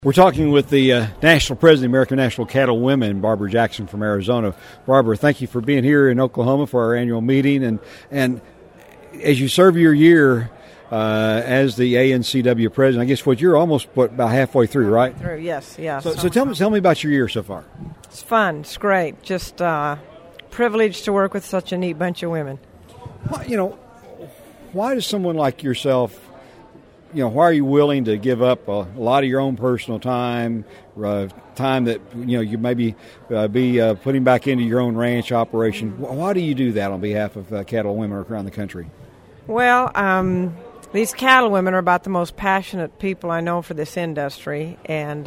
We're talking with the national president of American National Cattle Women, Barbara Jackson from Arizona. Barbara, thank you for being here in Oklahoma for our annual meeting. And as you serve your year as the ANCW president, I guess you're almost about halfway through, right? Through, yes. So tell me about your year so far. It's fun. It's great. Just privileged to work with such a neat bunch of women. Well, why does someone like yourself? Why are you willing to give up a lot of your own personal time, time that you maybe be putting back into your own ranch operation? Why do you do that on behalf of cattle women around the country? Well, these cattle women are about the most passionate people I know for this industry, and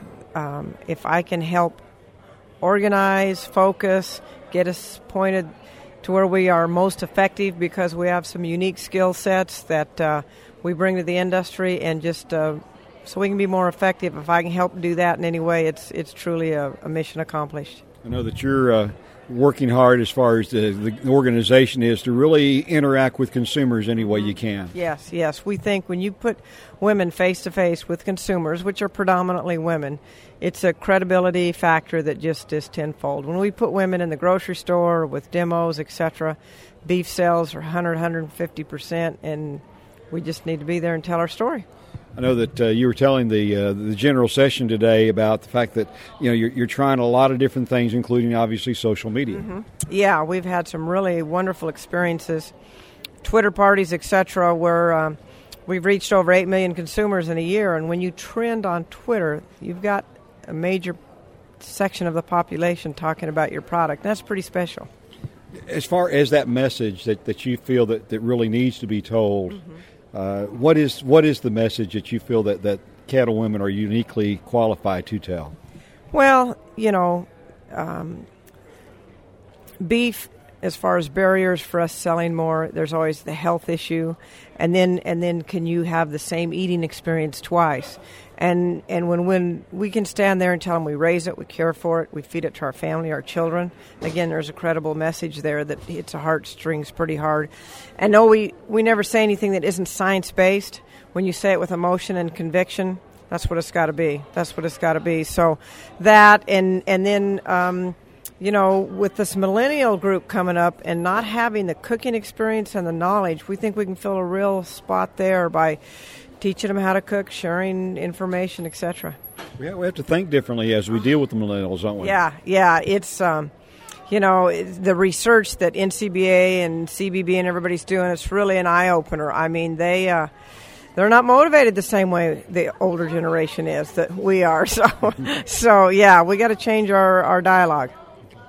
if I can help organize, focus, get us pointed to where we are most effective because we have some unique skill sets that we bring to the industry, and just so we can be more effective. If I can help do that in any way, it's truly a mission accomplished. I know that you're working hard as far as the organization is to really interact with consumers any way you can. Yes. We think when you put women face-to-face with consumers, which are predominantly women, it's a credibility factor that just is tenfold. When we put women in the grocery store with demos, etc., beef sales are 150%, and we just need to be there and tell our story. I know that you were telling the general session today about the fact that you're trying a lot of different things, including obviously social media. Mm-hmm. Yeah, we've had some really wonderful experiences, Twitter parties, etc., where we've reached over 8 million consumers in a year. And when you trend on Twitter, you've got a major section of the population talking about your product. That's pretty special. As far as that message that you feel that really needs to be told. Mm-hmm. What is the message that you feel that cattle women are uniquely qualified to tell? Well, beef, as far as barriers for us selling more, there's always the health issue, and then can you have the same eating experience twice? And when we can stand there and tell them we raise it, we care for it, we feed it to our family, our children, again, there's a credible message there that hits the heartstrings pretty hard. And no, we never say anything that isn't science-based. When you say it with emotion and conviction, that's what it's got to be. That's what it's got to be. So that, and then, with this millennial group coming up and not having the cooking experience and the knowledge, we think we can fill a real spot there by teaching them how to cook, sharing information, etc. Yeah, we have to think differently as we deal with the millennials, don't we? Yeah. It's, the research that NCBA and CBB and everybody's doing, it's really an eye-opener. I mean, they're not motivated the same way the older generation is that we are. So yeah, we got to change our dialogue.